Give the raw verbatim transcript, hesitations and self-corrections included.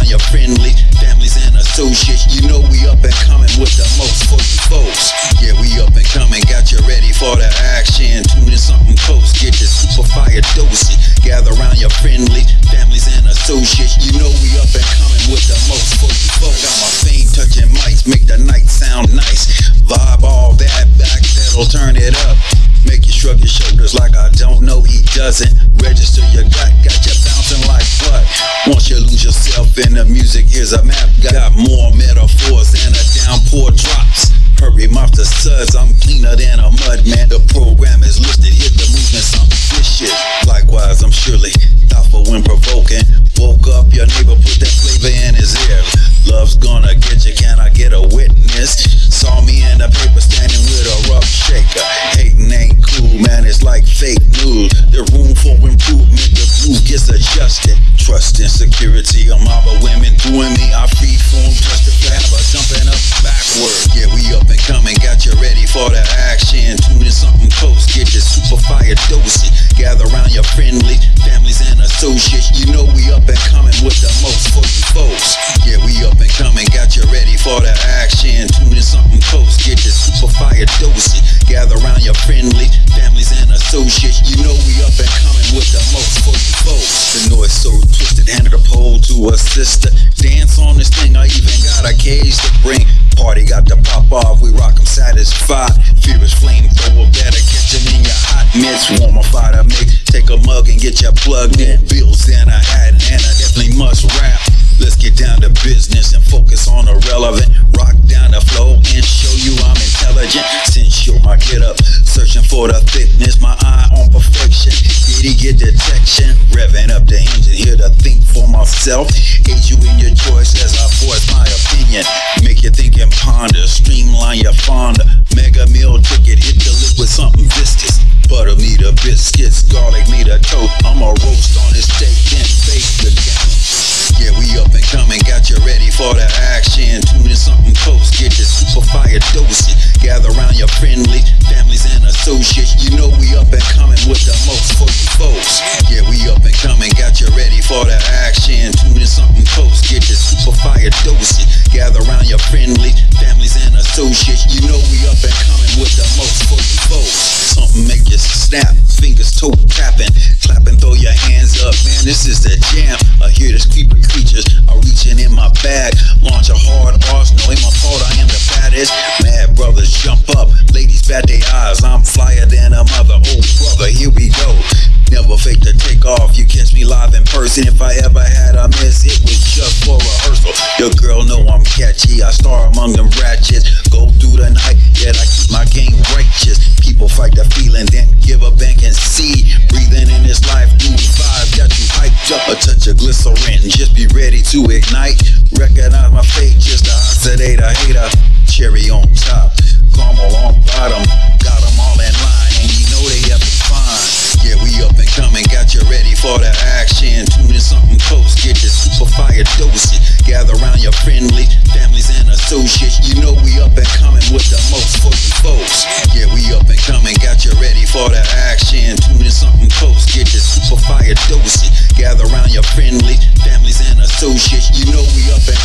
around your friendly families and associates. You know we up and coming with the most for you folks. Yeah, we up and coming, got you ready for the action. Tune in something close, get your super fire dosage. Gather around your friendly families and associates. You know we up and coming with the most for you folks. Got my fame touching mics, make the night sound nice. Vibe all that, back pedal, turn it up. Make you shrug your shoulders like I don't know, he doesn't. Register your gut, got you bouncing like what? Once you lose yourself in the music, here's a map. Got more metaphors than a downpour drops. Hurry, mouth the suds, I'm cleaner than a mud man. The program is listed, hit the movement, something vicious. Likewise, I'm surely thoughtful when provoking. Woke up, your neighbor put that flavor in his ear. Love's gonna get you, can I get a witness? Saw me in the paper standing with a rough shaker. Hating ain't cool, man, it's like fake news. The room for improvement, the groove gets adjusted. Trust and security, a mob of women doing me. I free form, trust the flabber, jumping up backward. Yeah, we up and coming, got you ready for the action. Tune in something close, get your super fire dosage. Gather around your friendly families and associates. You know we up and coming with the most for you folks. Yeah, we up and coming, got you ready for the action. Tune in something close, get your super fire dosage. Gather around your friendly families and associates. You know we up and coming with the most for you folks. The noise so twisted, handed a pole to a sister. Dance on this thing, I even got a cage to bring. Party got to pop off, we rock 'em satisfied. Furious flamethrower, better catch 'em in your hot mitts. Warm a fire to mix, take a mug and get ya plugged in. Bills in a hat and I definitely must rap. Let's get down to business and focus on the relevant. Rock down the flow and show you I'm intelligent. Sensual, my get up, searching for the thickness. My eye on perfection, did he get detection? Revving up the engine, here to think for myself. Aid you in your choice as I voice my opinion. Make you think and ponder, streamline your fonder. Mega meal ticket, hit the lip with something viscous. Butter me the biscuits, garlic me the toast. I'ma roast on this steak and bake the game. Yeah, we up and coming, got you ready for the action. Tune in something close, get your super fire dosage. Gather around your friendly families and associates. You know we up and coming with the most for you folks. Yeah, we up and coming, got you ready for the action. Tune in something close, get your super fire dosage. Gather around your friendly families and associates. You know we up and coming with the most for you folks. Something make you snap, fingers toe tapping, clapping, throw your hands up, man, this is the jam. I hear this creepy creatures are reaching in my bag. Launch a hard arsenal, in my fault I am the baddest. Mad brothers jump up, ladies bat their eyes. I'm flyer than a mother, oh brother, here we go. Never fake the take off, you catch me live in person. If I ever had a miss, it was just for rehearsal. Your girl know I'm catchy, I star among them ratchets. Go through the night, yet I keep my game righteous. People fight the feeling, then give a bank and see. Breathing in this life, new vibe, got you hyped up. A touch of glycerin, just be ready to ignite. Recognize my fate, just to oxidate a hater. Cherry on top, caramel on bottom. Got them all in line, and you know they up and fine. Yeah, we up and coming, got you ready for the action. Tune in something close, get your super fire dosage. Gather around your friendly families and associates. You know we up and coming with the most for you folks. Yeah, we up and coming, got you ready for the action. Tune in something close, get your super fire dosage. Gather around your friendly families and associates. You know we up and